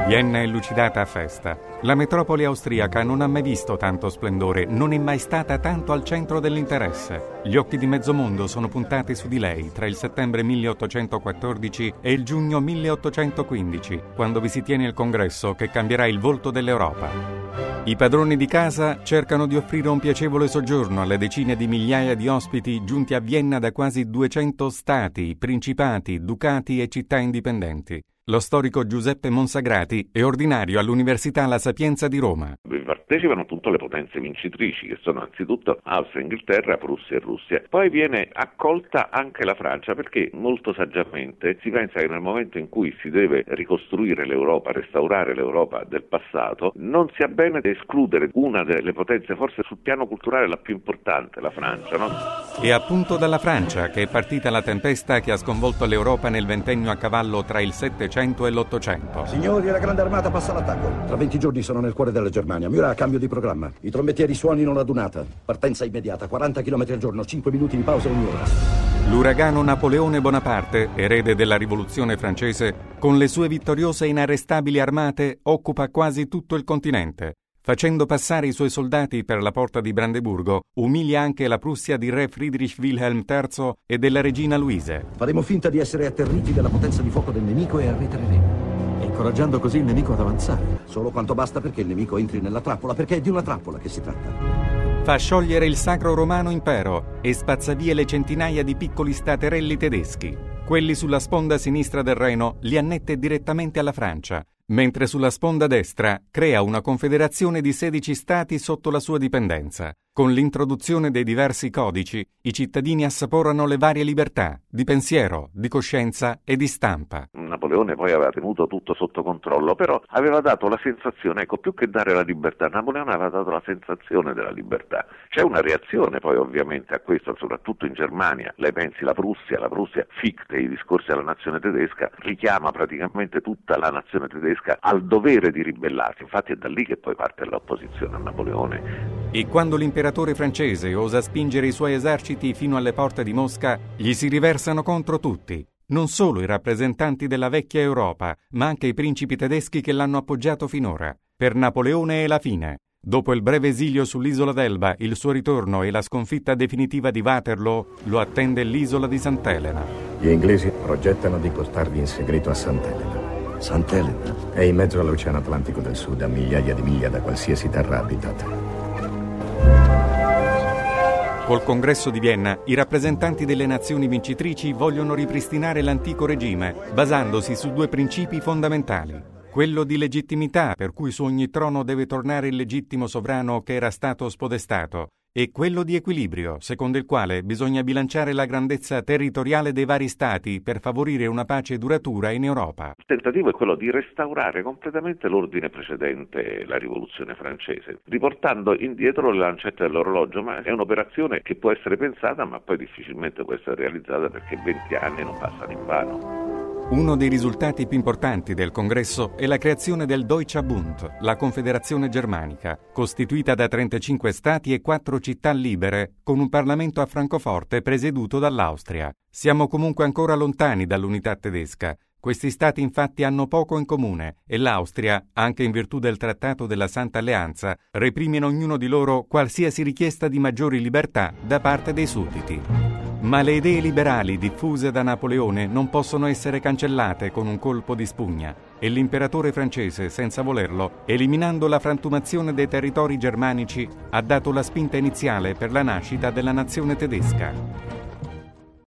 Vienna è lucidata a festa. La metropoli austriaca non ha mai visto tanto splendore, non è mai stata tanto al centro dell'interesse. Gli occhi di mezzo mondo sono puntati su di lei tra il settembre 1814 e il giugno 1815, quando vi si tiene il congresso che cambierà il volto dell'Europa. I padroni di casa cercano di offrire un piacevole soggiorno alle decine di migliaia di ospiti giunti a Vienna da quasi 200 stati, principati, ducati e città indipendenti. Lo storico Giuseppe Monsagrati è ordinario all'Università La Sapienza di Roma. Partecipano tutte le potenze vincitrici, che sono anzitutto Austria, Inghilterra, Prussia e Russia. Poi viene accolta anche la Francia, perché molto saggiamente si pensa che nel momento in cui si deve ricostruire l'Europa, restaurare l'Europa del passato, non sia bene escludere una delle potenze, forse sul piano culturale la più importante, la Francia, no? È appunto dalla Francia che è partita la tempesta che ha sconvolto l'Europa nel ventennio a cavallo tra il 700 e l'800. Signori, la Grande Armata passa all'attacco. Tra 20 giorni sono nel cuore della Germania. Murat, cambio di programma. I trombettieri suonino la dunata. Partenza immediata, 40 km al giorno, 5 minuti di pausa ogni ora. L'uragano Napoleone Bonaparte, erede della rivoluzione francese, con le sue vittoriose e inarrestabili armate, occupa quasi tutto il continente. Facendo passare i suoi soldati per la porta di Brandeburgo, umilia anche la Prussia di re Friedrich Wilhelm III e della regina Luise. Faremo finta di essere atterriti dalla potenza di fuoco del nemico e arretreremo, incoraggiando così il nemico ad avanzare. Solo quanto basta perché il nemico entri nella trappola, perché è di una trappola che si tratta. Fa sciogliere il Sacro Romano Impero e spazza via le centinaia di piccoli staterelli tedeschi. Quelli sulla sponda sinistra del Reno li annette direttamente alla Francia, mentre sulla sponda destra crea una confederazione di 16 stati sotto la sua dipendenza. Con l'introduzione dei diversi codici, i cittadini assaporano le varie libertà di pensiero, di coscienza e di stampa. Napoleone poi aveva tenuto tutto sotto controllo, però aveva dato la sensazione, più che dare la libertà, Napoleone aveva dato la sensazione della libertà. C'è una reazione poi ovviamente a questo, soprattutto in Germania. Lei pensi la Prussia ficte i discorsi alla nazione tedesca, richiama praticamente tutta la nazione tedesca al dovere di ribellarsi. Infatti è da lì che poi parte l'opposizione a Napoleone. E quando l'imperatore francese osa spingere i suoi eserciti fino alle porte di Mosca, gli si riversano contro tutti. Non solo i rappresentanti della vecchia Europa, ma anche i principi tedeschi che l'hanno appoggiato finora. Per Napoleone è la fine. Dopo il breve esilio sull'isola d'Elba, il suo ritorno e la sconfitta definitiva di Waterloo, lo attende l'isola di Sant'Elena. Gli inglesi progettano di portarvi in segreto a Sant'Elena. Sant'Elena? È in mezzo all'Oceano Atlantico del Sud, a migliaia di miglia da qualsiasi terra abitata. Col congresso di Vienna, i rappresentanti delle nazioni vincitrici vogliono ripristinare l'antico regime, basandosi su due principi fondamentali. Quello di legittimità, per cui su ogni trono deve tornare il legittimo sovrano che era stato spodestato, e quello di equilibrio, secondo il quale bisogna bilanciare la grandezza territoriale dei vari stati per favorire una pace duratura in Europa. Il tentativo è quello di restaurare completamente l'ordine precedente la rivoluzione francese, riportando indietro le lancette dell'orologio, ma è un'operazione che può essere pensata ma poi difficilmente può essere realizzata perché 20 anni non passano in vano. Uno dei risultati più importanti del congresso è la creazione del Deutscher Bund, la Confederazione Germanica, costituita da 35 stati e 4 città libere, con un Parlamento a Francoforte presieduto dall'Austria. Siamo comunque ancora lontani dall'unità tedesca. Questi stati infatti hanno poco in comune e l'Austria, anche in virtù del Trattato della Santa Alleanza, reprime in ognuno di loro qualsiasi richiesta di maggiori libertà da parte dei sudditi. Ma le idee liberali diffuse da Napoleone non possono essere cancellate con un colpo di spugna e l'imperatore francese, senza volerlo, eliminando la frantumazione dei territori germanici, ha dato la spinta iniziale per la nascita della nazione tedesca.